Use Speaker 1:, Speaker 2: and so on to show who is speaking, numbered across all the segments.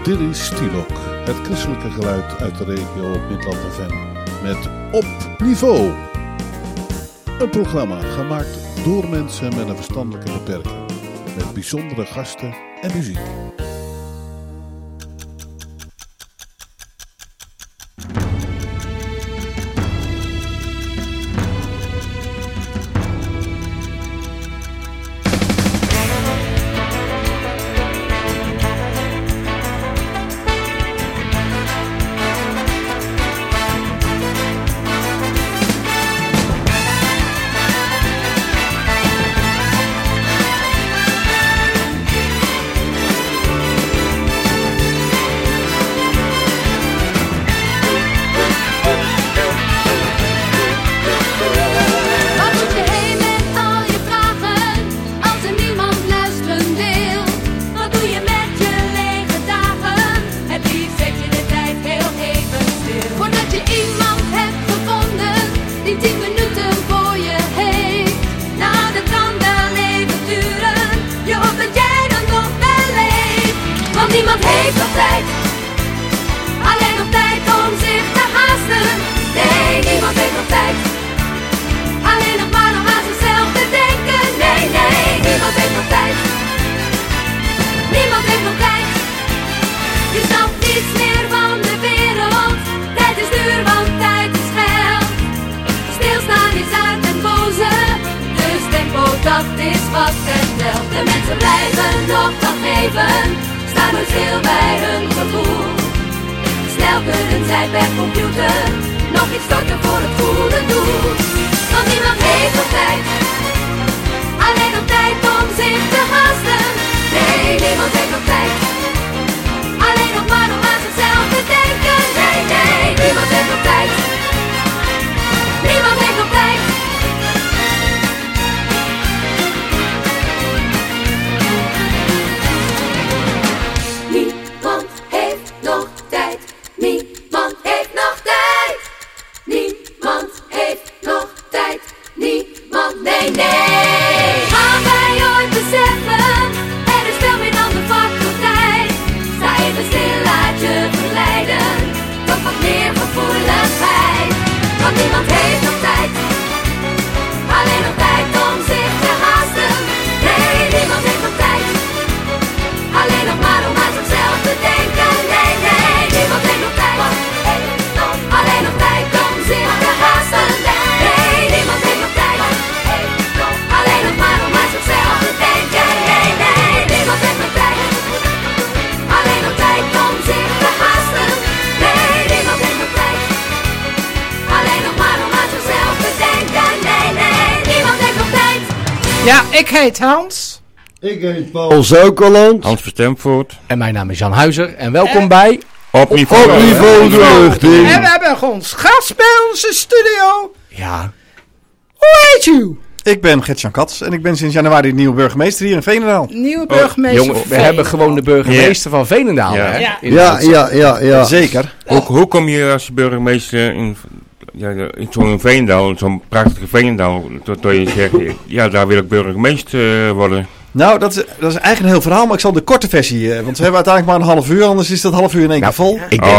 Speaker 1: Dit is Stielok, het christelijke geluid uit de regio Midland FM met Op Niveau. Een programma gemaakt door mensen met een verstandelijke beperking, met bijzondere gasten en muziek.
Speaker 2: Ja, ik heet Hans.
Speaker 3: Ik heet Paul Zuikerland.
Speaker 4: Hans Verstemvoort.
Speaker 2: En mijn naam is Jan Huizer. En welkom bij
Speaker 4: Op Niveau.
Speaker 3: Op Niveau de lucht in.
Speaker 2: En we hebben ons gast bij onze studio.
Speaker 5: Ja.
Speaker 2: Hoe heet u?
Speaker 5: Ik ben Gert-Jan Kats en ik ben sinds januari de nieuwe burgemeester hier in Veenendaal.
Speaker 2: Nieuwe burgemeester.
Speaker 5: Jongen, we hebben gewoon de burgemeester van Veenendaal.
Speaker 4: Ja.
Speaker 5: Hè?
Speaker 3: Ja.
Speaker 5: Zeker.
Speaker 4: Hoe kom je als burgemeester in zo'n Veenendaal, zo'n prachtige Veenendaal, tot je zegt, ja, daar wil ik burgemeester worden?
Speaker 5: Nou, dat is eigenlijk een heel verhaal, maar ik zal de korte versie, want we hebben uiteindelijk maar een half uur, anders is dat half uur in één keer vol.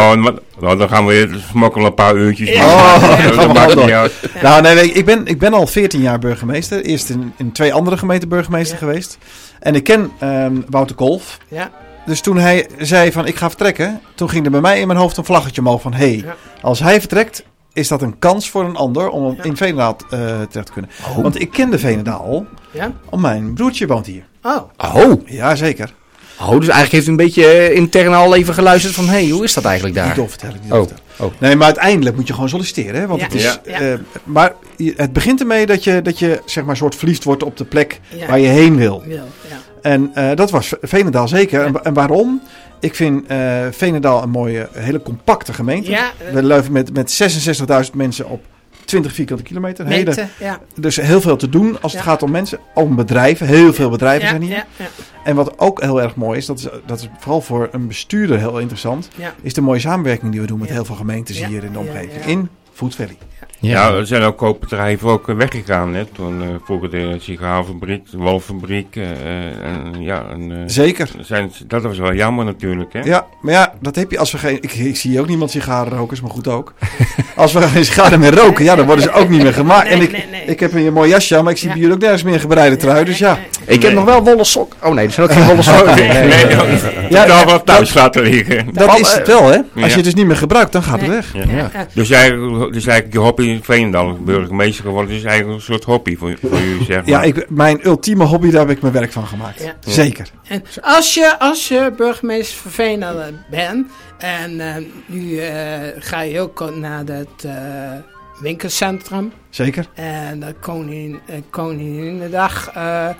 Speaker 4: Dan gaan we smokkelen een paar uurtjes.
Speaker 5: Dat maakt niet uit. Nou, nee, ik ben al 14 jaar burgemeester. Eerst in 2 andere gemeenten burgemeester geweest. En ik ken Wouter Kolf.
Speaker 2: Ja.
Speaker 5: Dus toen hij zei van ik ga vertrekken, toen ging er bij mij in mijn hoofd een vlaggetje omhoog van als hij vertrekt, is dat een kans voor een ander om in Veenendaal terecht te kunnen.
Speaker 2: Oh.
Speaker 5: Want ik ken de Veenendaal, mijn broertje woont hier.
Speaker 2: Oh.
Speaker 5: Ja, zeker.
Speaker 2: Oh, dus eigenlijk heeft u een beetje intern al even geluisterd van, hoe is dat eigenlijk daar?
Speaker 5: Niet doorvertellen. Nee, maar uiteindelijk moet je gewoon solliciteren. Hè? Want het is, maar het begint ermee dat je zeg maar soort verliefd wordt op de plek waar je heen wil. En dat was Veenendaal zeker. En waarom? Ik vind Veenendaal een mooie, hele compacte gemeente. Ja, we leven met 66.000 mensen op 20 vierkante kilometer. Dus heel veel te doen als het gaat om mensen. Om bedrijven. Heel veel bedrijven zijn hier. Ja. En wat ook heel erg mooi is, dat is vooral voor een bestuurder heel interessant, is de mooie samenwerking die we doen met heel veel gemeentes hier in de omgeving. In Food Valley.
Speaker 4: Ja, er zijn ook koopbedrijven ook weggegaan. Hè? Toen vroeger de sigaarfabriek, de wolfabriek.
Speaker 5: Zeker.
Speaker 4: Dat was wel jammer natuurlijk. Hè?
Speaker 5: Ja, maar ja, dat heb je als we geen... Ik zie ook niemand sigarenrokers, maar goed ook. Als we geen sigaren meer roken, dan worden ze ook niet meer gemaakt. En ik heb een mooi jasje aan, maar ik zie bij jullie ook nergens meer een gebreide trui. Dus ja.
Speaker 2: Ik heb nog wel wollen sok. Oh nee, er zijn ook geen wollen sokken.
Speaker 4: Nee, dat wel thuis laten liggen.
Speaker 5: Dat is het wel, hè. Als je het dus niet meer gebruikt, dan gaat het weg.
Speaker 4: Ja. Dus eigenlijk je hobby in Veenendaal, burgemeester geworden, is eigenlijk een soort hobby voor u, zeg maar.
Speaker 5: Ja, mijn ultieme hobby, daar heb ik mijn werk van gemaakt. Ja. Zeker.
Speaker 6: En als je burgemeester van Veenendaal bent, en nu ga je ook naar het winkelcentrum.
Speaker 5: Zeker.
Speaker 6: En de Koninginnedag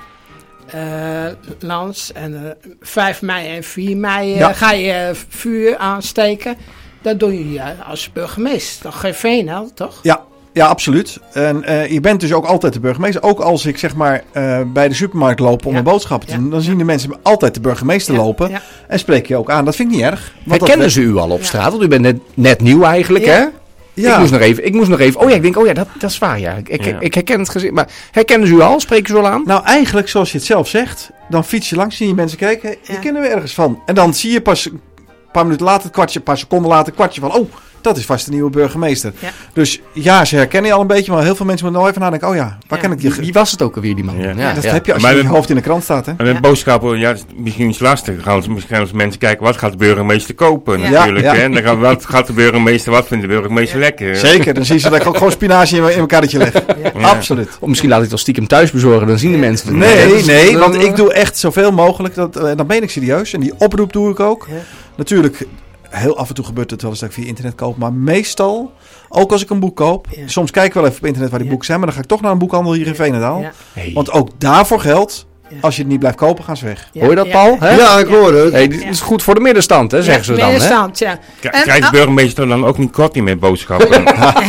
Speaker 6: langs. En 5 mei en 4 mei ga je vuur aansteken. Dat doe je als burgemeester. Toch geen Veenendaal, toch?
Speaker 5: Ja, absoluut. En je bent dus ook altijd de burgemeester. Ook als ik zeg maar bij de supermarkt loop om een boodschap te doen, dan zien de mensen altijd de burgemeester lopen en spreek je ook aan. Dat vind ik niet erg.
Speaker 2: Herkennen ze u al op straat? Want u bent net nieuw eigenlijk, hè? Ja. Ik moest nog even. Ik denk, dat is waar, ja. Ik herken het gezicht. Maar herkennen ze u al? Spreken ze u al aan?
Speaker 5: Nou, eigenlijk zoals je het zelf zegt, dan fiets je langs, zie je mensen kijken, die kennen we ergens van. En dan zie je pas een paar minuten later, een paar seconden later, van, dat is vast de nieuwe burgemeester. Ja. Dus ja, ze herkennen je al een beetje, maar heel veel mensen moeten nog even nadenken. Waar ken ik die?
Speaker 2: Wie was het ook alweer, die man?
Speaker 5: Ja, dat heb je als je hoofd in de krant staat. Hè?
Speaker 4: En met boodschappen, misschien is het lastig. Misschien als mensen kijken, wat gaat de burgemeester kopen natuurlijk. Hè? En dan wat vindt de burgemeester lekker?
Speaker 5: Zeker, dan zien ze dat ik ook gewoon spinazie in mijn karretje leg. Absoluut.
Speaker 2: Of misschien laat ik het al stiekem thuis bezorgen, dan zien de mensen het.
Speaker 5: Nee, want ik doe echt zoveel mogelijk. Dan ben ik serieus. En die oproep doe ik ook. Natuurlijk. Heel af en toe gebeurt het wel eens dat ik via internet koop. Maar meestal, ook als ik een boek koop. Ja. Soms kijk ik wel even op internet waar die boeken zijn. Maar dan ga ik toch naar een boekhandel hier in Veenendaal. Ja. Hey. Want ook daarvoor geldt. Als je het niet blijft kopen, gaan ze weg.
Speaker 2: Ja. Hoor je dat, Paul?
Speaker 3: Ja, ja, ik hoor het.
Speaker 2: Dit is goed voor de middenstand, hè, zeggen ze dan.
Speaker 6: Middenstand, ja.
Speaker 4: Krijgt de burgemeester dan ook niet korting met boodschappen?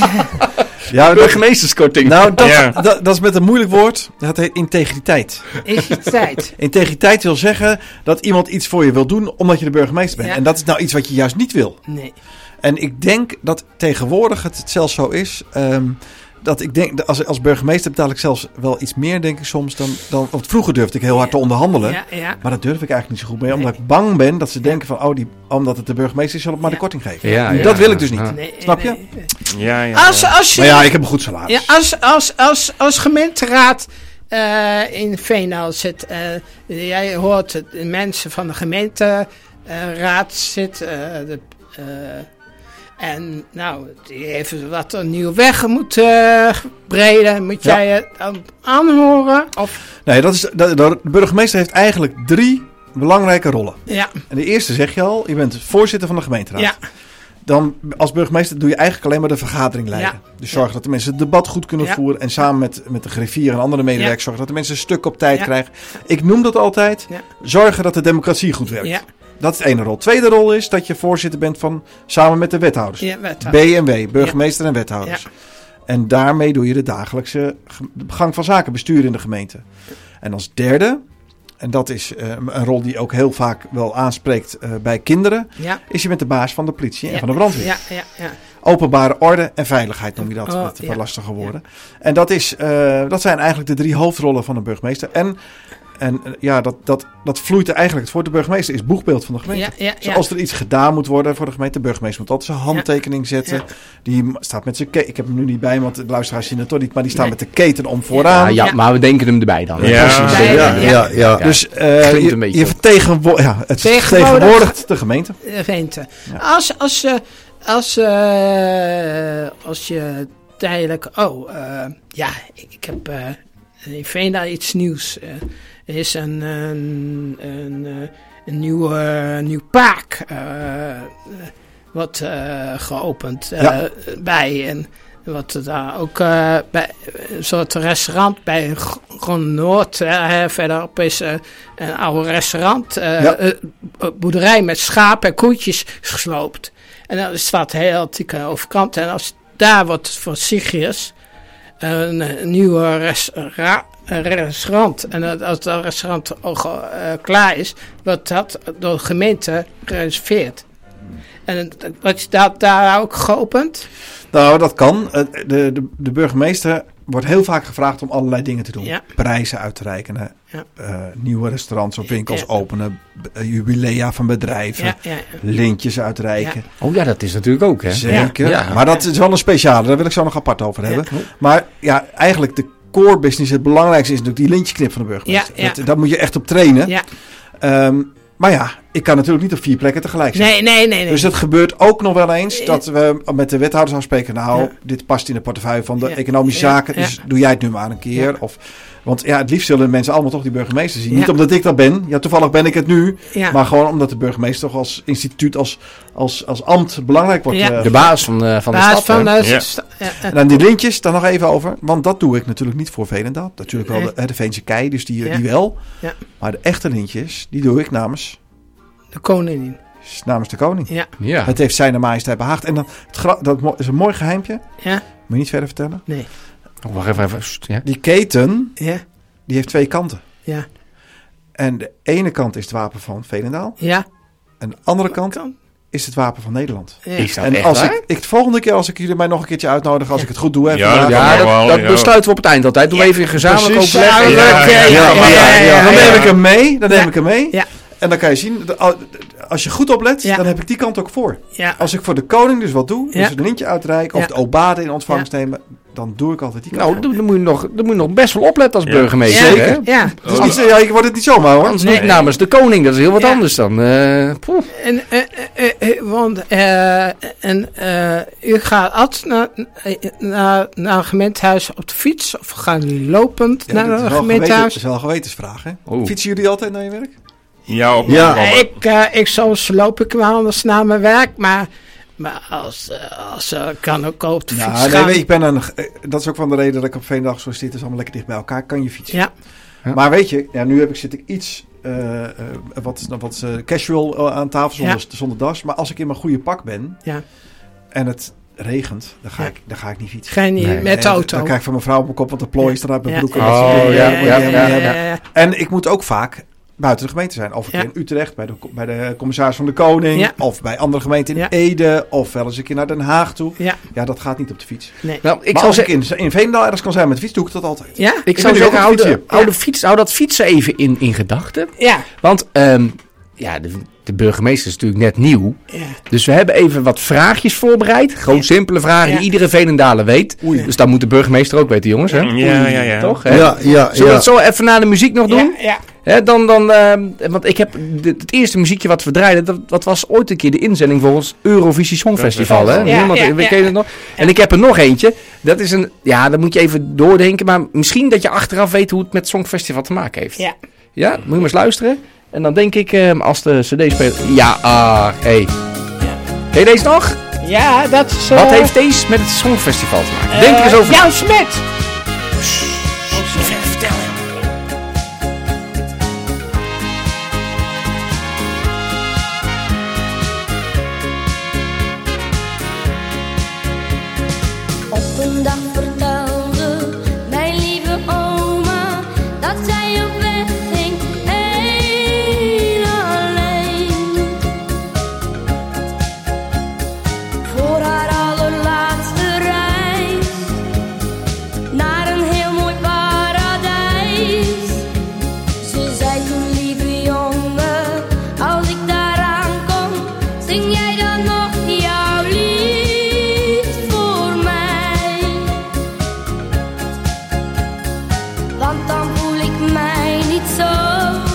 Speaker 2: Ja, burgemeesterskorting.
Speaker 5: Nou, dat is met een moeilijk woord. Dat heet integriteit. Integriteit wil zeggen dat iemand iets voor je wil doen omdat je de burgemeester bent. Ja. En dat is nou iets wat je juist niet wil.
Speaker 6: Nee.
Speaker 5: En ik denk dat tegenwoordig het zelfs zo is. Dat ik denk, als burgemeester betaal ik zelfs wel iets meer, denk ik soms, dan want vroeger durfde ik heel hard te onderhandelen. Ja. Maar dat durf ik eigenlijk niet zo goed mee, omdat ik bang ben dat ze denken van, omdat het de burgemeester is, zal ik maar de korting geven. Dat wil ik dus niet. Nee, snap je?
Speaker 4: Ja.
Speaker 5: Maar ik heb een goed salaris.
Speaker 6: Ja, als gemeenteraad in Veenendaal zit, jij hoort de mensen van de gemeenteraad zitten, en nou, die heeft wat een nieuwe weg moeten breden. Moet jij het aanhoren? Of?
Speaker 5: Nee, de burgemeester heeft eigenlijk 3 belangrijke rollen.
Speaker 6: Ja.
Speaker 5: En de eerste zeg je al, je bent voorzitter van de gemeenteraad. Ja. Dan als burgemeester doe je eigenlijk alleen maar de vergadering leiden. Ja. Dus zorg dat de mensen het debat goed kunnen voeren. En samen met de griffier en andere medewerkers zorgen dat de mensen een stuk op tijd krijgen. Ik noem dat altijd, zorgen dat de democratie goed werkt. Ja. Dat is de ene rol. Tweede rol is dat je voorzitter bent samen met de wethouders. Ja, B&W, burgemeester en wethouders. Ja. En daarmee doe je de dagelijkse gang van zaken, bestuur in de gemeente. En als derde, en dat is een rol die ook heel vaak wel aanspreekt bij kinderen, is je bent de baas van de politie en van de brandweer. Ja. Openbare orde en veiligheid noem je dat, met wat lastiger woorden. En dat zijn eigenlijk de 3 hoofdrollen van een burgemeester. En dat vloeit er eigenlijk voor. De burgemeester is boegbeeld van de gemeente. Dus als er iets gedaan moet worden voor de gemeente, de burgemeester moet altijd zijn handtekening zetten. Ja. Die staat met zijn keten. Ik heb hem nu niet bij, want de luisteraars zien het toch niet. Maar die staat met de keten om vooraan.
Speaker 2: Ja, maar we denken hem erbij dan.
Speaker 5: Ja. Dus je vertegenwoordigt de gemeente.
Speaker 6: Ja. Als je tijdelijk... ik heb in Veenendaal iets nieuws. Er is een nieuw park wat geopend bij en wat daar ook bij een soort restaurant bij Grond Noord verderop is een oude restaurant, boerderij met schapen en koetjes gesloopt. En dan staat heel antieke overkant en als daar wordt voor Sigrius een nieuwe restaurant. En als dat restaurant klaar is, wordt dat door de gemeente gereserveerd. En wat je daar ook geopend?
Speaker 5: Nou, dat kan. De burgemeester wordt heel vaak gevraagd om allerlei dingen te doen. Ja. Prijzen uit te reiken. Nieuwe restaurants of winkels openen. Jubilea van bedrijven. Lintjes uitreiken.
Speaker 2: Ja. Oh ja, dat is natuurlijk ook, hè?
Speaker 5: Zeker. Ja. Maar dat is wel een speciale. Daar wil ik zo nog apart over hebben. Ja. Maar ja, eigenlijk de core business, het belangrijkste is natuurlijk die lintjeknip van de burgemeester. Ja. Daar moet je echt op trainen. Ja. Maar ja, ik kan natuurlijk niet op 4 plekken tegelijk zijn.
Speaker 6: Nee.
Speaker 5: Dus het gebeurt ook nog wel eens dat we met de wethouders afspreken. Nou, dit past in de portefeuille van de economische zaken. Dus doe jij het nu maar een keer. Ja. Want ja, het liefst zullen mensen allemaal toch die burgemeester zien. Ja. Niet omdat ik dat ben. Ja, toevallig ben ik het nu. Ja. Maar gewoon omdat de burgemeester toch als instituut, als ambt belangrijk wordt.
Speaker 2: Ja. De baas van de stad.
Speaker 5: En dan die lintjes, daar nog even over. Want dat doe ik natuurlijk niet voor Veenendaal. Natuurlijk wel de Veense kei, dus die wel. Ja. Maar de echte lintjes, die doe ik namens...
Speaker 6: de koningin.
Speaker 5: Namens de koning.
Speaker 6: Ja.
Speaker 5: Het heeft zijn majesteit behaagd. En dan, dat is een mooi geheimpje. Ja. Moet je niet verder vertellen?
Speaker 6: Nee.
Speaker 2: Oh, wacht even. Ja.
Speaker 5: Die keten, die heeft 2 kanten.
Speaker 6: Ja.
Speaker 5: En de ene kant is het wapen van Veenendaal.
Speaker 6: Ja.
Speaker 5: En de andere kant is het wapen van Nederland.
Speaker 2: Ja. Is dat
Speaker 5: en
Speaker 2: echt
Speaker 5: als
Speaker 2: waar?
Speaker 5: ik de volgende keer, als ik jullie mij nog een keertje uitnodig, als ik het goed doe.
Speaker 2: Dat besluiten we op het eind altijd. Doe even gezamenlijk overleg.
Speaker 5: Dan neem ik hem mee. Ja. En dan kan je zien, als je goed oplet, dan heb ik die kant ook voor. Ja. Als ik voor de koning dus wat doe, dus een lintje uitreiken of de obade in ontvangst nemen, dan doe ik altijd die kant.
Speaker 2: Nou, dan moet je nog best wel opletten als burgemeester.
Speaker 5: Zeker. Hè? Ja. Dus je wordt het niet zomaar hoor.
Speaker 2: Anders niet namens de koning, dat is heel wat anders dan.
Speaker 6: Want u gaat altijd naar een gemeentehuis op de fiets of gaan jullie lopend naar een gemeentehuis?
Speaker 5: Dat is wel een gewetensvraag, hè? Fietsen jullie altijd naar je werk?
Speaker 6: Soms loop ik wel anders naar mijn werk, maar als kan ook op de fiets gaan.
Speaker 5: Dat is ook van de reden dat ik op Veenendaal zo zit. Het is allemaal lekker dicht bij elkaar. Kan je fietsen. Ja. Maar weet je, nu zit ik iets wat casual aan tafel zonder das. Maar als ik in mijn goede pak ben en het regent, dan ga ik niet fietsen.
Speaker 6: Ga je niet met de auto?
Speaker 5: Dan krijg ik van mijn vrouw op mijn kop, want de plooi is eruit mijn broek. En ik moet ook vaak buiten de gemeente zijn. Of een keer in Utrecht bij de commissaris van de Koning. Ja. Of bij andere gemeenten in Ede. Of wel eens een keer naar Den Haag toe. Ja, dat gaat niet op de fiets. Nee. Nou, als ik in Veenendaal ergens kan zijn met de fiets, doe ik dat altijd.
Speaker 2: Ja? Ik zou zeggen, hou dat fietsen even in gedachten. Ja. Want de burgemeester is natuurlijk net nieuw. Ja. Dus we hebben even wat vraagjes voorbereid. Gewoon simpele vragen die iedere Veenendaler weet. Oei. Dus dat moet de burgemeester ook weten, jongens. Hè?
Speaker 4: Ja.
Speaker 2: Toch? Hè? Ja. Zullen we het zo even na de muziek nog doen? Ja. Hè, want ik heb het eerste muziekje wat we draaiden, dat was ooit een keer de inzending voor ons Eurovisie Songfestival. Hè? We kennen het nog. En ik heb er nog eentje. Dat is dat moet je even doordenken. Maar misschien dat je achteraf weet hoe het met het Songfestival te maken heeft. Ja. Ja, moet je maar eens luisteren. En dan denk ik, als de cd speelt... Ken je deze nog?
Speaker 6: Ja, dat is...
Speaker 2: Wat heeft deze met het Songfestival te maken? Denk er eens over.
Speaker 6: Jan Smit!
Speaker 2: Vertel hem.
Speaker 7: Op een dag vertelde mijn lieve oma dat zij op weg ging heel alleen. Voor haar allerlaatste reis naar een heel mooi paradijs. Ze zei toen, lieve jongen, als ik daaraan kom, zing jij dan nog jouw lied voor mij? Want dan voel ik mij niet zo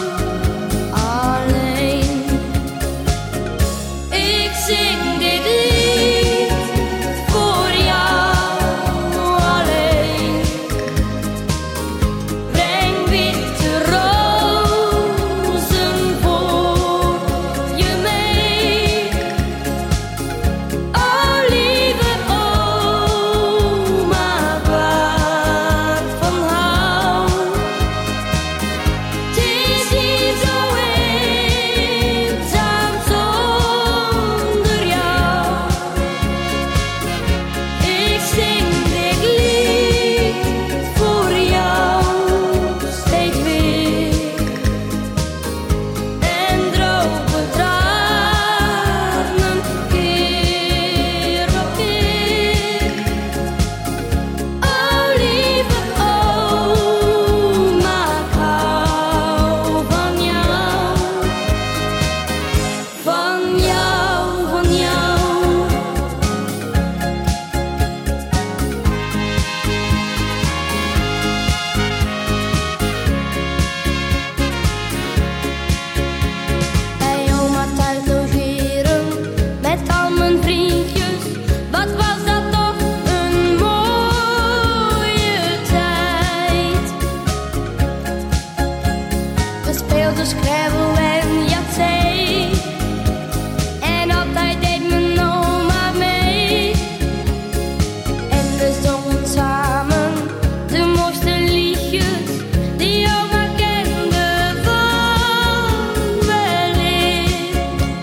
Speaker 7: de schrijven en jatzee. En altijd deed mijn oma mee. En we zongen samen de mooiste liedjes die oma kende van weleer.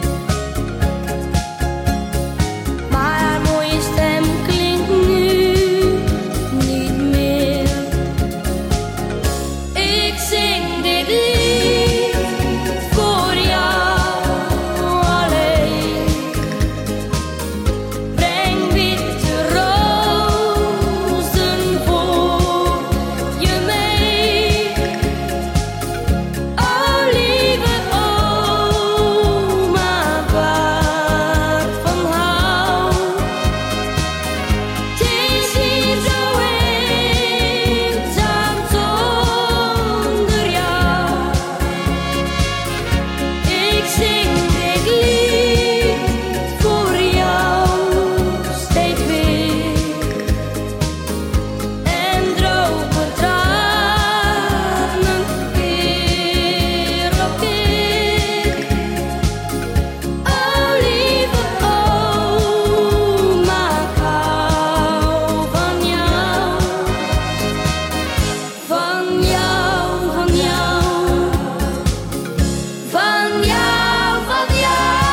Speaker 7: Maar haar mooie stem klinkt nu niet meer. Ik zing dit lied voor jou alleen. Breng witte rozen voor je mee. O lieve oma, waarvan hou. Het is hier zo eenzaam zonder jou. Ik zing dit lied voor jou steeds weer. En droge tranen keer op keer. O lieve oma, ik hou van jou. Van jou, van jou. Van jou, van jou.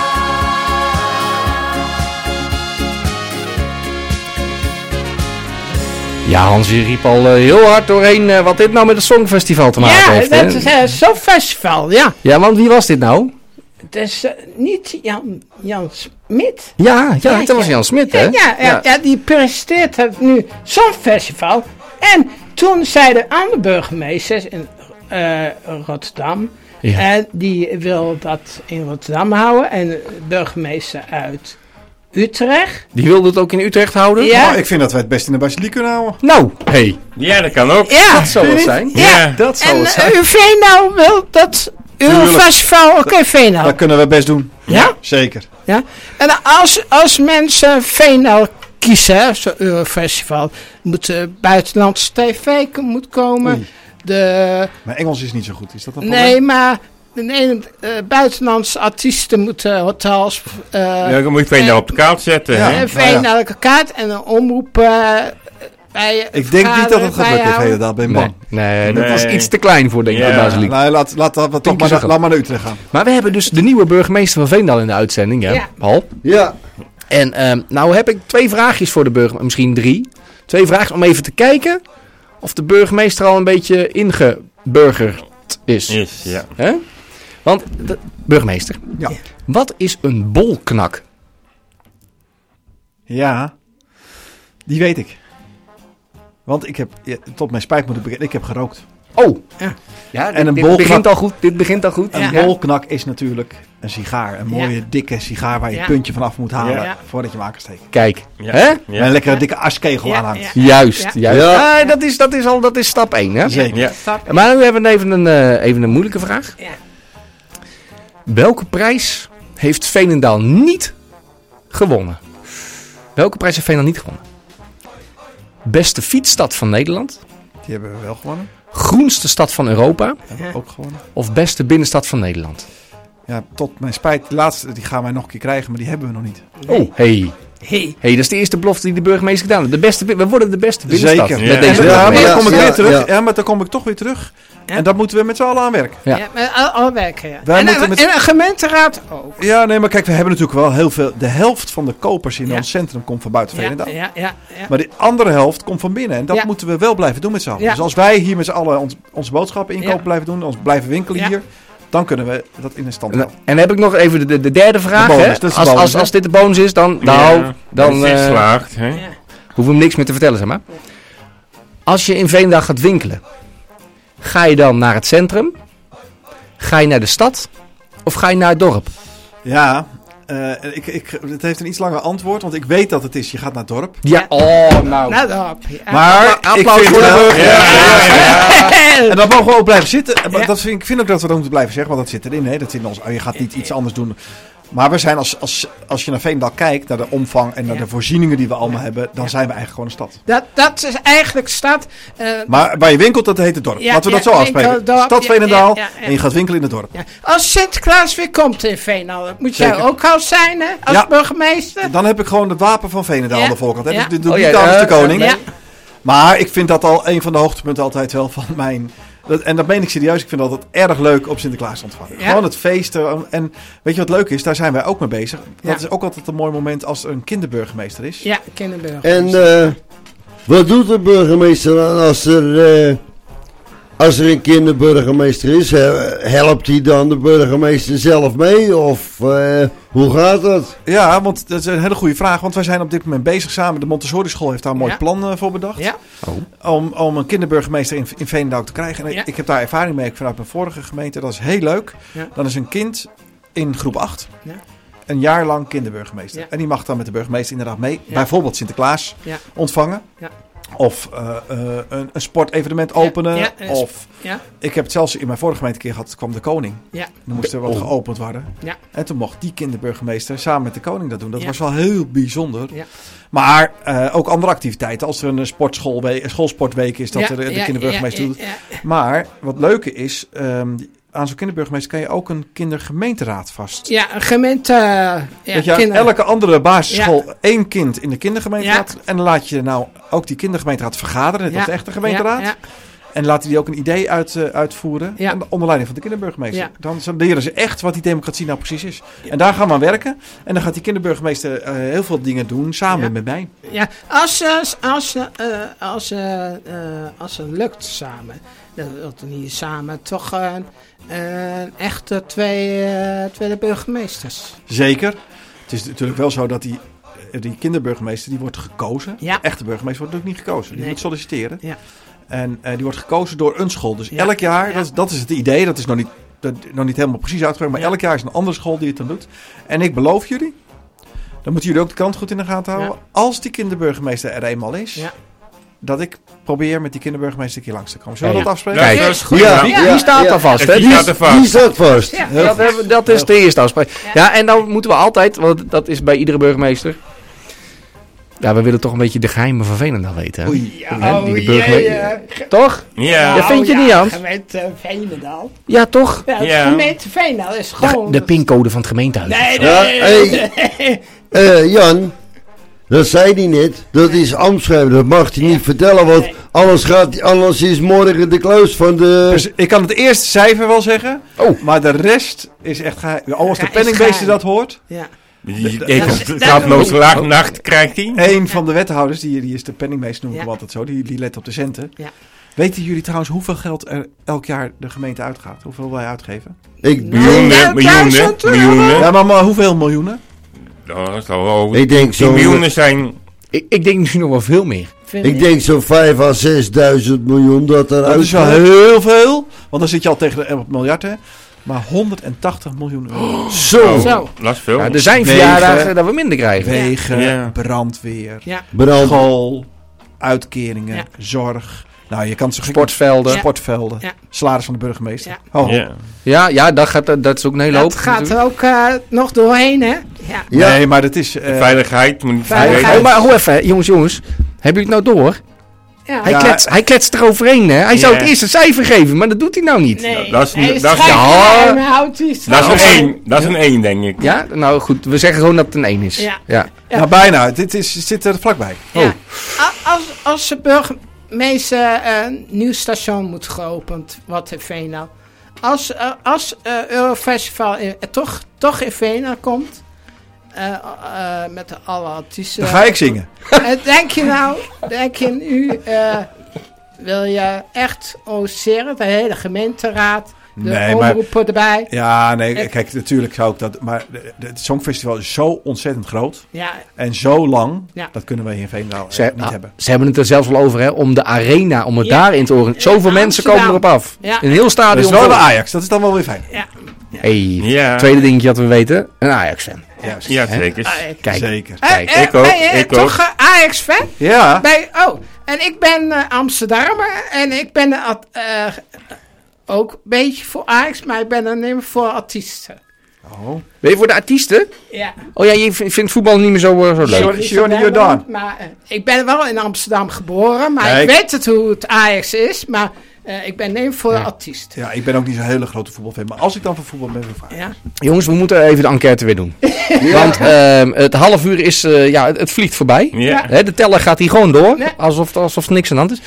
Speaker 2: Ja, Hans, je riep al heel hard doorheen wat dit nou met het Songfestival te maken heeft.
Speaker 6: Ja,
Speaker 2: hè?
Speaker 6: dat is zo'n festival, ja.
Speaker 2: Ja, want wie was dit nou?
Speaker 6: Het is niet Jan Smit.
Speaker 2: Ja, dat was Jan Smit, hè?
Speaker 6: Ja, die presenteert het nu zo'n festival. En toen zei de andere burgemeesters in Rotterdam.
Speaker 2: Ja.
Speaker 6: En die wil dat in Rotterdam houden. En de burgemeester uit Utrecht.
Speaker 2: Die wilde het ook in Utrecht houden?
Speaker 6: Ja.
Speaker 5: Maar ik vind dat wij het best in de basiliek kunnen houden.
Speaker 2: Nou, hey,
Speaker 4: Ja, dat kan ook.
Speaker 6: Ja.
Speaker 2: dat zou het zijn.
Speaker 4: Ja.
Speaker 2: Dat zou
Speaker 6: En
Speaker 2: het zijn.
Speaker 6: Veenendaal wil dat Eurofestival ook in Veenendaal.
Speaker 5: Dat kunnen we best doen.
Speaker 6: Ja?
Speaker 5: Zeker.
Speaker 6: Ja? En als mensen Veenendaal kiezen, zo'n Eurofestival, moet buitenlandse tv moet komen.
Speaker 5: Oei. Maar Engels is niet zo goed. Is dat een probleem?
Speaker 6: Nee, maar buitenlandse artiesten moeten hotels.
Speaker 4: Ja, dan moet je Veenendaal op de kaart zetten.
Speaker 5: Ja.
Speaker 4: Hè?
Speaker 6: Veenendaal kaart en een omroep bij.
Speaker 5: Ik denk niet dat het gaat lukken, Veenendaal. Ben bang.
Speaker 2: Nee, dat was
Speaker 4: Nee.
Speaker 2: iets te klein voor, denk ik,
Speaker 4: Ja.
Speaker 2: de basiliek.
Speaker 5: Nou, laat we toch
Speaker 2: keer zeggen.
Speaker 5: laat maar naar Utrecht gaan.
Speaker 2: Maar we hebben dus de nieuwe burgemeester van Veenendaal in de uitzending, hè,
Speaker 6: Ja.
Speaker 2: Paul?
Speaker 3: Ja.
Speaker 2: En nou heb ik 2 vraagjes voor de burgemeester, misschien 3. 2 vragen om even te kijken of de burgemeester al een beetje ingeburgerd is.
Speaker 4: Ja.
Speaker 2: Hè? Want, burgemeester,
Speaker 5: Ja.
Speaker 2: wat is een bolknak?
Speaker 5: Ja, die weet ik. Want ik heb, tot mijn spijt moet ik beginnen, ik heb gerookt.
Speaker 2: Oh,
Speaker 6: Ja.
Speaker 2: ja,
Speaker 5: En een
Speaker 2: dit
Speaker 5: bolknak-
Speaker 2: begint al goed. Dit begint al goed.
Speaker 5: Een
Speaker 6: Ja.
Speaker 5: bolknak is natuurlijk een sigaar. Een mooie, dikke sigaar waar je
Speaker 6: Ja.
Speaker 5: het puntje vanaf moet halen
Speaker 6: Ja.
Speaker 5: voordat je hem aan kan steken.
Speaker 2: Kijk,
Speaker 4: Ja.
Speaker 2: hè?
Speaker 4: Ja.
Speaker 5: En een lekkere dikke askegel aanhangt.
Speaker 6: Ja.
Speaker 2: Juist,
Speaker 6: Ja.
Speaker 2: juist.
Speaker 3: Ja.
Speaker 2: Dat is stap 1, hè?
Speaker 5: Zeker.
Speaker 4: Ja.
Speaker 2: Maar nu hebben we even een moeilijke vraag.
Speaker 6: Ja.
Speaker 2: Welke prijs heeft Veenendaal niet gewonnen? Welke prijs heeft Veenendaal niet gewonnen? Beste fietsstad van Nederland?
Speaker 5: Die hebben we wel gewonnen.
Speaker 2: Groenste stad van Europa?
Speaker 5: Hebben we ook gewonnen.
Speaker 2: Of beste binnenstad van Nederland?
Speaker 5: Ja, tot mijn spijt. Die laatste die gaan wij nog een keer krijgen, maar die hebben we nog niet.
Speaker 2: Oh, hey, dat is de eerste belofte die de burgemeester gedaan heeft. We worden de beste binnenstad.
Speaker 5: Zeker.
Speaker 2: Met
Speaker 4: Ja.
Speaker 2: deze
Speaker 5: Ja, maar
Speaker 2: burgemeester.
Speaker 5: dan kom ik
Speaker 3: Ja,
Speaker 5: weer terug.
Speaker 3: ja.
Speaker 5: Ja, maar dan kom ik toch weer terug.
Speaker 6: Ja.
Speaker 5: En dat moeten we met z'n allen aan werken.
Speaker 2: Ja.
Speaker 6: Ja, met alle werken, ja.
Speaker 5: Wij
Speaker 6: En,
Speaker 5: moeten met-
Speaker 6: en een gemeenteraad ook.
Speaker 5: Ja, nee, maar kijk, we hebben natuurlijk wel heel veel. De helft van de kopers in
Speaker 6: Ja.
Speaker 5: ons centrum komt van buiten Veenendaal.
Speaker 6: Ja.
Speaker 5: Maar de andere helft komt van binnen. En dat
Speaker 6: Ja.
Speaker 5: moeten we wel blijven doen met z'n allen.
Speaker 6: Ja.
Speaker 5: Dus als wij hier met z'n allen onze boodschappen inkopen
Speaker 6: Ja.
Speaker 5: blijven doen, ons blijven winkelen
Speaker 6: Ja.
Speaker 5: hier, dan kunnen we dat in de stand houden.
Speaker 2: En dan heb ik nog even de derde vraag.
Speaker 5: De bonus,
Speaker 2: hè?
Speaker 5: dat is de bonus, hè?
Speaker 2: Als dit de bonus is, dan
Speaker 4: Als je slaagt, hè?
Speaker 6: Ja.
Speaker 2: hoeven we hem niks meer te vertellen, zeg maar. Als je in Veenendaal gaat winkelen, ga je dan naar het centrum? Ga je naar de stad? Of ga je naar het dorp?
Speaker 5: Ja, het heeft een iets langer antwoord, want ik weet dat het is, je gaat naar het dorp.
Speaker 2: Ja, oh, nou.
Speaker 6: Nou, daarop. Ja.
Speaker 5: Maar
Speaker 2: applaus
Speaker 5: ik vind
Speaker 2: voor de
Speaker 5: wel-
Speaker 2: burger.
Speaker 5: En dat mogen we ook blijven zitten. Maar dat vind ik ook dat we dat moeten blijven zeggen, want dat zit erin. Hè? Dat zit in ons, je gaat niet iets anders doen. Maar we zijn als je naar Veenendaal kijkt, naar de omvang en naar de voorzieningen die we allemaal hebben, dan zijn we eigenlijk gewoon een stad.
Speaker 6: Dat is eigenlijk stad.
Speaker 5: Maar waar je winkelt, dat heet het dorp. Laten we dat zo afspreken. Stad Veenendaal en je gaat winkelen in het dorp.
Speaker 6: Ja. Als Sinterklaas weer komt in Veenendaal, dat moet jij ook al zijn, hè? Als burgemeester.
Speaker 5: Dan heb ik gewoon het wapen van Veenendaal aan de voorkant. Dus dit doe niet namens de koning.
Speaker 6: Ja.
Speaker 5: Maar ik vind dat al een van de hoogtepunten altijd wel van mijn... En dat meen ik serieus. Ik vind het altijd erg leuk op Sinterklaas ontvangen. Ja. Gewoon het feesten. En weet je wat leuk is? Daar zijn wij ook mee bezig. Dat is ook altijd een mooi moment als er een kinderburgemeester is.
Speaker 6: Ja, kinderburgemeester.
Speaker 3: En wat doet de burgemeester dan als er een kinderburgemeester is? Helpt hij dan de burgemeester zelf mee? Of hoe gaat dat?
Speaker 5: Ja, want dat is een hele goede vraag. Want wij zijn op dit moment bezig samen. De Montessori school heeft daar een mooi plan voor bedacht. Ja. Om een kinderburgemeester in Veenendaal te krijgen. En ik heb daar ervaring mee vanuit mijn vorige gemeente. Dat is heel leuk. Ja. Dan is een kind in groep 8 een jaar lang kinderburgemeester. Ja. En die mag dan met de burgemeester inderdaad mee. Ja. Bijvoorbeeld Sinterklaas ontvangen. Ja. Of een sportevenement openen. Ik heb het zelfs in mijn vorige gemeente keer gehad. Kwam de koning. Ja. Dan moest er wat geopend worden. Ja. En toen mocht die kinderburgemeester samen met de koning dat doen. Dat was wel heel bijzonder. Ja. Maar ook andere activiteiten. Als er een schoolsportweek is, dat er de kinderburgemeester doet. Ja. Maar wat leuke is... aan zo'n kinderburgemeester kan je ook een kindergemeenteraad vast. Ja, een gemeente... dat je elke andere basisschool 1 kind in de kindergemeenteraad... Ja. En dan laat je nou ook die kindergemeenteraad vergaderen. Net als de echte gemeenteraad. Ja. En laten die ook een idee uitvoeren. Ja. Onder leiding van de kinderburgemeester. Ja. Dan leren ze echt wat die democratie nou precies is. Ja. En daar gaan we aan werken. En dan gaat die kinderburgemeester heel veel dingen doen samen met mij. Ja, als het lukt samen... Dat we niet samen toch een echte tweede burgemeesters. Zeker. Het is natuurlijk wel zo dat die kinderburgemeester die wordt gekozen. Ja. De echte burgemeester wordt natuurlijk niet gekozen. Die moet solliciteren. Ja. En die wordt gekozen door een school. Dus elk jaar, dat is het idee. Dat is nog niet helemaal precies uitgewerkt. Maar elk jaar is een andere school die het dan doet. En ik beloof jullie, dan moeten jullie ook de kant goed in de gaten houden. Ja. Als die kinderburgemeester er eenmaal is... Ja. Dat ik probeer met die kinderburgemeester een keer langs te komen. Zullen we dat afspreken?
Speaker 4: Ja, dat is goed.
Speaker 2: Die staat er vast.
Speaker 3: Die staat vast.
Speaker 2: Ja, dat is de eerste afspraak. Ja, en dan moeten we altijd, want dat is bij iedere burgemeester... Ja, we willen toch een beetje de geheimen van Veenendaal weten. Hè? Oei. Ja, toch? Ja. Dat vind je niet, Jan?
Speaker 6: Gemeente Veenendaal.
Speaker 2: Ja, toch?
Speaker 6: Ja, gemeente Veenendaal is gewoon...
Speaker 2: De pincode van het gemeentehuis.
Speaker 6: Nee.
Speaker 3: Jan... Dat zei hij net. Dat is Amsterdam. Dat mag hij niet vertellen. Want anders is morgen de kluis van de...
Speaker 5: Dus ik kan het eerste cijfer wel zeggen. Oh. Maar de rest is echt geheim. Als de penningmeester dat hoort... Ja.
Speaker 4: Die nacht krijgt hij.
Speaker 5: Een van de wethouders, die is de penningmeester, noem ik hem altijd zo. Die let op de centen. Ja. Weten jullie trouwens hoeveel geld er elk jaar de gemeente uitgaat? Hoeveel wij uitgeven?
Speaker 4: Miljoenen.
Speaker 5: Ja, maar hoeveel miljoenen?
Speaker 4: Dat zal wel
Speaker 3: ik denk zo
Speaker 4: miljoenen zijn.
Speaker 2: Ik denk misschien nog wel veel meer.
Speaker 3: Ik denk zo'n 5.000 à 6.000 miljoen dat eruit.
Speaker 5: Dat is wel heel veel. Want dan zit je al tegen de 11 miljard, hè. Maar 180 miljoen euro.
Speaker 2: Zo.
Speaker 4: Dat is veel.
Speaker 2: Ja, er zijn verjaardagen dat we minder krijgen.
Speaker 5: Wegen, brandweer, school, uitkeringen, zorg. Nou, je kan sportvelden, salaris van de burgemeester.
Speaker 2: Ja, dat is ook een hele hoop.
Speaker 6: Dat gaat er ook nog doorheen, hè?
Speaker 5: Ja. Nee, maar dat is...
Speaker 4: veiligheid moet niet vergeten.
Speaker 2: Maar hoe even, jongens. Hebben jullie het nou door? Ja. Hij kletst eroverheen, hè? Hij zou het eerst een cijfer geven, maar dat doet hij nou niet. Nee,
Speaker 4: dat is een 1, denk ik.
Speaker 2: Ja, nou goed, we zeggen gewoon dat het een 1 is. Ja.
Speaker 5: Nou, bijna. Zit er vlakbij.
Speaker 6: Ja. Oh. Als de burgemeester een nieuw station moet geopend, wat in Veenendaal. Als Eurofestival toch in Veenendaal komt... met alle artiesten.
Speaker 5: Dan ga ik zingen.
Speaker 6: Denk je nu, wil je echt oseren, de hele gemeenteraad, de omroepen erbij?
Speaker 5: Ja, nee, kijk, natuurlijk zou ik dat, maar het Songfestival is zo ontzettend groot en zo lang, dat kunnen we hier in Veenendaal niet hebben.
Speaker 2: Ze hebben het er zelfs wel over, hè, om de arena, om het daarin te organiseren. Zoveel mensen komen erop af. Ja. Een heel stadion.
Speaker 5: Dat is wel de Ajax, dat is dan wel weer fijn.
Speaker 6: Ja.
Speaker 2: Tweede dingetje dat we weten, een Ajax-fan.
Speaker 4: Ja, zeker.
Speaker 2: Kijk.
Speaker 5: Zeker.
Speaker 4: Ik ook.
Speaker 6: Toch Ajax-fan?
Speaker 5: Ja.
Speaker 6: En ik ben Amsterdammer en ik ben ook een beetje voor Ajax, maar ik ben er niet voor artiesten.
Speaker 5: Oh.
Speaker 2: Ben je voor de artiesten?
Speaker 6: Ja.
Speaker 2: Oh ja, je vindt voetbal niet meer zo leuk.
Speaker 5: Johnny Jordaan.
Speaker 6: Maar ik ben wel in Amsterdam geboren, maar ik weet hoe het Ajax is, maar ik ben niet voor artiest.
Speaker 5: Ja, ik ben ook niet zo'n hele grote voetbalfan, maar als ik dan voor voetbal ben, dan
Speaker 6: ja.
Speaker 2: Jongens, we moeten even de enquête weer doen. Want het half uur is, het vliegt voorbij.
Speaker 4: Ja.
Speaker 2: De teller gaat hier gewoon door, alsof er niks aan de hand is.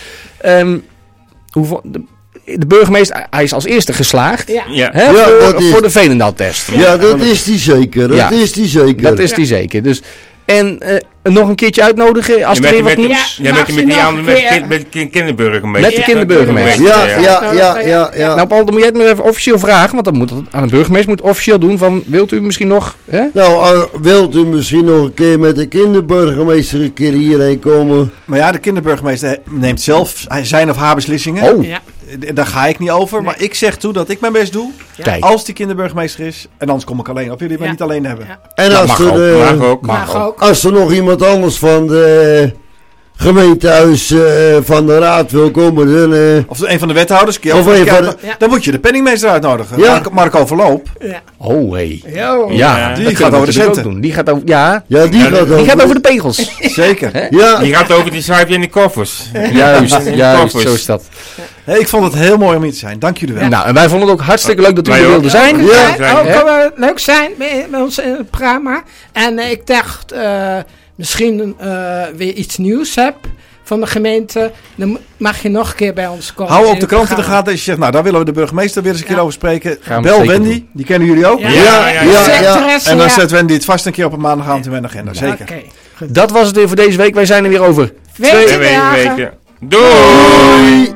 Speaker 2: De burgemeester, hij is als eerste geslaagd.
Speaker 6: Ja.
Speaker 2: Voor de Veenendaal-test.
Speaker 3: Ja, dat is die zeker. Dat is die zeker.
Speaker 2: Dus, en nog een keertje uitnodigen als er weer wat nieuws.
Speaker 4: Ja, met kinderburgemeester.
Speaker 2: Met de kinderburgemeester.
Speaker 3: Ja.
Speaker 2: Nou Paul, dan moet jij het maar even officieel vragen. Want dan moet het aan de burgemeester moet officieel doen van, wilt u misschien nog... Hè?
Speaker 3: Nou, wilt u misschien nog een keer met de kinderburgemeester een keer hierheen komen?
Speaker 5: Maar ja, de kinderburgemeester neemt zelf zijn of haar beslissingen.
Speaker 2: Oh.
Speaker 6: Ja.
Speaker 5: Daar ga ik niet over, maar ik zeg toe dat ik mijn best doe.
Speaker 2: Kijk.
Speaker 5: Als die kinderburgemeester is. En anders kom ik alleen. Of jullie mij niet alleen hebben.
Speaker 6: Ja.
Speaker 3: En
Speaker 4: Mag
Speaker 3: ook. Als er nog iemand anders van de gemeentehuis van de raad wil komen, dan...
Speaker 5: Of een van de wethouders. Dan moet je de penningmeester uitnodigen.
Speaker 3: Ja.
Speaker 5: Marco Verloop.
Speaker 6: Ja.
Speaker 2: Oh, hé.
Speaker 6: Ja,
Speaker 5: die gaat over de centen.
Speaker 2: Doen. Die gaat over,
Speaker 3: die
Speaker 2: gaat over de pegels.
Speaker 5: Zeker.
Speaker 3: Ja.
Speaker 4: Die gaat over die cijfer in de koffers.
Speaker 2: Juist, zo is dat.
Speaker 5: Ik vond het heel mooi om hier te zijn. Dank jullie wel.
Speaker 2: Nou, en wij vonden het ook hartstikke leuk dat u er wilde zijn.
Speaker 6: Ook leuk zijn bij ons in het programma. En ik dacht, misschien weer iets nieuws heb van de gemeente. Dan mag je nog een keer bij ons komen.
Speaker 5: Hou ook de krant in de gaten. Als je zegt, nou, daar willen we de burgemeester weer eens een keer over spreken. Bel Wendy,
Speaker 2: doen.
Speaker 5: die kennen jullie ook.
Speaker 3: Ja.
Speaker 5: En dan zet Wendy het vast een keer op een maandagavond in mijn agenda. Zeker.
Speaker 6: Okay,
Speaker 2: dat was het weer voor deze week. Wij zijn er weer over
Speaker 6: 2
Speaker 4: weken. Doei!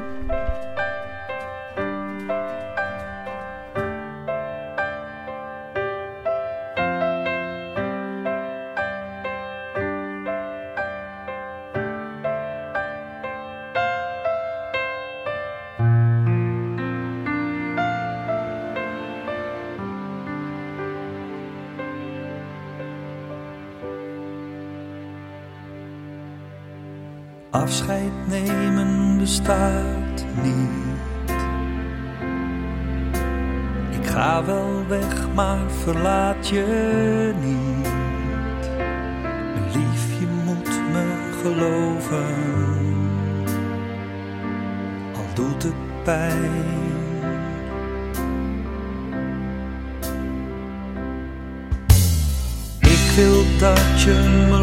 Speaker 8: Afscheid nemen bestaat niet. Ik ga wel weg, maar verlaat je niet. Lief, je moet me geloven, al doet het pijn. Ik wil dat je me